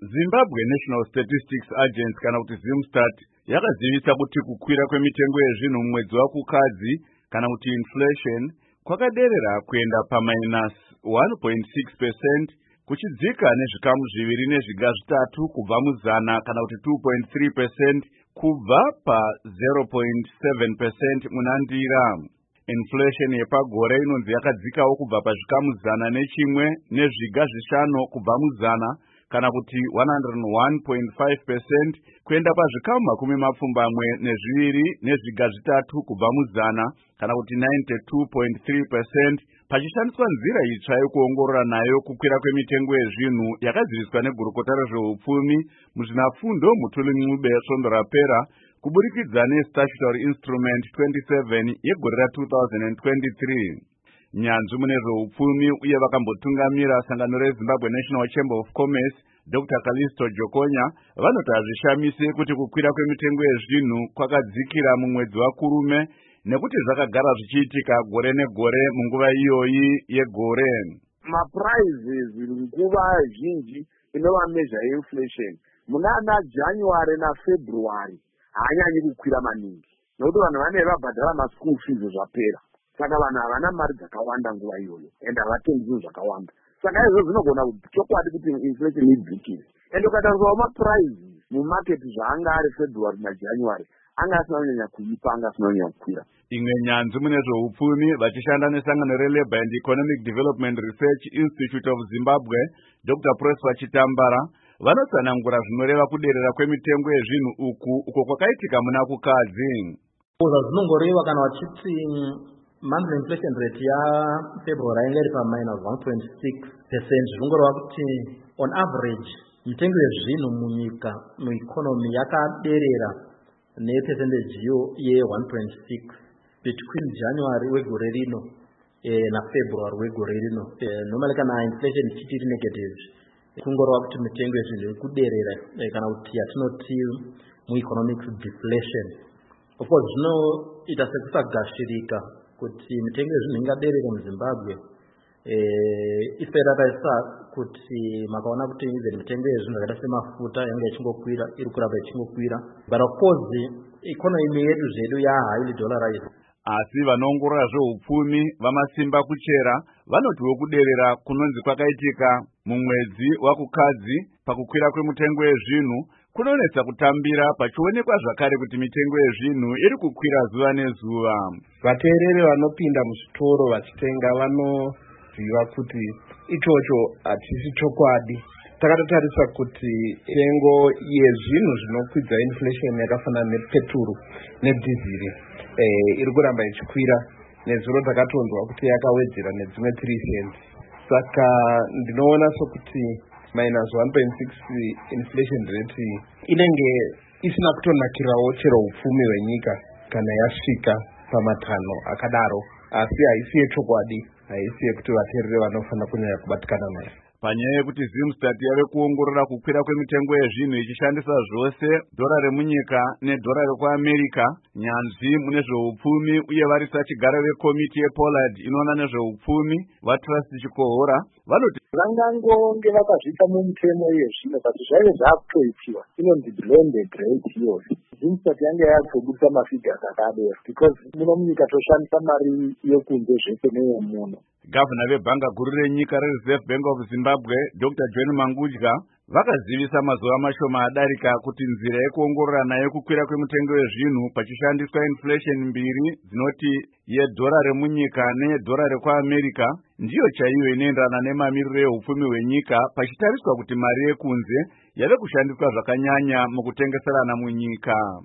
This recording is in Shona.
Zimbabwe National Statistics Agency kana kuti Zimstat yakazivisa kuti kukwira kwemitengo yezvinhu mumwedzi wakukadzi kana kuti inflation kwakaderera kuenda -1.6% kuchidzika nezvikamu zviviri nezviga zvitatu kubva muzana kana kuti 2.3% kubva pa 0.7% munandira. Inflation yepagore inonzi yakadzikawo kubva pazvikamu zana nechimwe nezviga zvishanu kubva muzana kana kuti 101.5% kuenda pazvikamu makumi mapfumbamwe nezviviri nezviga zvitatu kubva muzana kana kuti 92.3% pachishandiswa nzira itsva yekuongorora nayo kukwira kwemitengo yezvinhu yakaziviswa negurukota rezveupfumi muzvinafundo Mutuli Ncube svondo rapera kuburikidza neStatutory Instrument 27 yegore ra2023. Nyanzvi mune zveupfumi uye vakambotungamira sangano reZimbabwe National Chamber of Commerce Dr. Kalisto Jokonya vanoti hazvishamise kuti kukwira kwemitengo yezvinhu kwakadzikira mumwedzi waKurume nekuti zvakagara zvichiitika gore negore munguva iyoyi yegore. Maprizes nguva zhinji inova measure yeinflation munana January naFebruary haanyanyi kukwira maningi nokuti vanhu vanenge vabhadhara maschool fees zvapera, saka vanhu havana mari dzakawanda nguva iyoyo ende havatengi zvinhu zvakawanda, saka izvo zvinogona chokwadi kuti inflation idzikire. Ende ukatariswa maprizes mumarket zvaanga ari February naJanuary anga asina kunyanya kuipa, anga asina kunyanya kukwira. Imwe nyanzvi mune zveupfumi vachishanda nesangano reLabour and Economic Development Research Institute of Zimbabwe Dr. Prosper Chitambara vanotsanangura zvinoreva kuderera kwemitengo yezvinhu uko kwakaitika muna kukadzi. Zvinongoreva kana vachiti monthly inflation rate yaFebruary inga iri pa-1.6%, zvinongoreva kuti on average mitengo yezvinhu munyika mueconomy yakaderera nepercentage ye1.6 between January wegore rino na February wegore rino. Normally kana inflation ichiti iri negative kungoreva kuti mitengo yezvinhu iri kuderera kana kuti yatinoti mueconomic deflation. Of course zvinoita sekusagashirika kuti mitengo yezvinhu ingaderere muZimbabwe iferataisa kuti makaona kuti even mitengo yezvinhu zvakaita semafuta yanga ichingokwira iri kuramba ichingokwira, but of course economy yedu zvedu highly dollarized. Asi vanoongorora zveupfumi vamasimba kuchera vanotiwo kuderera kunonzi kwakaitika mumwedzi wakukadzi pakukwira kwemitengo yezvinhu kunonetsa kutambira pachionekwa zvakare kuti mitengo yezvinhu iri kukwira zuva nezuva. Vateereri vanopinda muzvitoro vachitenga vanoziva kuti ichocho hachisi chokwadi. Takatotarisa kuti tengo yezvinhu zvinokwidza inflation yakafanana nepeturu nedhiziri iri kuramba ichikwira, nezuro takatonzwa kuti yakawedzera nedzimwe 3 cents. Saka ndinoona sokuti -1.6 inflation rate inenge isina kutonakirawo chero upfumi hwenyika kana yasvika pamatano akadaro, asi haisi yechokwadi, haisi yekuti vateereri vanofanira kunyanya kubatikana nayo. Panyaya yekuti Zimstat yave kuongorora kukwira kwemitengo yezvinhu ichishandisa zvose dhora remunyika nedhora rekuAmerica, nyanzvi mune zveupfumi uye varisachigara vekomiti yePollard inoona nezveupfumi vaTrust Chikohora vanoti vangangonge vakazviita mumutemo yezvino kuti zvaive zvakutoitiwa inonzi blended rate iyoyo. Zimstat yange yakutobudisa mafigures akadero because muno munyika toshandisa mari yokunze zvese neyemuno. Gavana vebhanga guru renyika reReserve Bank of Zimbabwe Dr. John Mangudya vakazivisa mazuva mashoma adarika kuti nzira yekuongorora nayo kukwira kwemitengo yezvinhu pachishandiswa inflation mbiri dzinoti yedhora remunyika neyedhora rekuAmerica ndiyo chaiyo inoenderana nemamiriro eupfumi hwenyika pachitariswa kuti mari yekunze yave kushandiswa zvakanyanya mukutengeserana munyika.